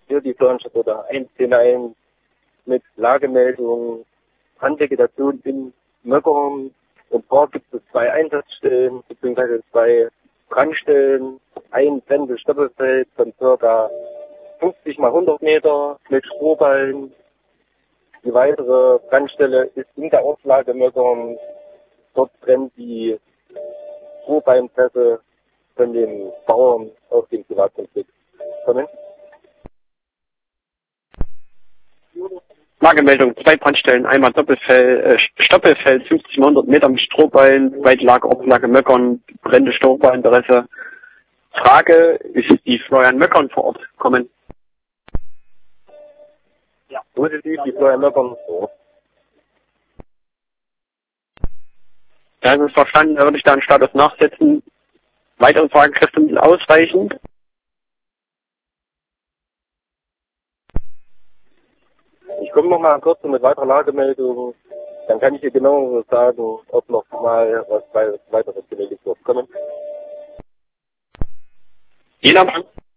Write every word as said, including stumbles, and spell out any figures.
hier die Flansche oder eins zehn eins mit Lagemeldung, Brandvegetation in Möckern. Und dort gibt es zwei Einsatzstellen, beziehungsweise zwei Brandstellen, ein brennendes Stoppelfeld von ca. fünfzig mal hundert Meter mit Strohballen. Die weitere Brandstelle ist in der Ortslage Möckern. Dort brennt die Strohballenpresse von den Bauern auf dem Privatgrundstück. Kommen. Lagemeldung, zwei Brandstellen, einmal Doppelfeld, äh, Stoppelfeld, fünfzig mal hundert Meter mit Strohballen, weite Lage, Ortslage Möckern, brennende Strohballenpresse. Frage, ist die Florian Möckern vor Ort? Kommen. Ja. Positiv, die Florian Möckern vor Ort. Ja, das ist verstanden, da würde ich da einen Status nachsetzen. Weitere Fragen, Kräftemittel ausreichend. Ich komme noch mal kurz mit weiterer Lagemeldung. Dann kann ich dir genau sagen, ob noch mal was weiteres benötigt wird. Kommen. Jeder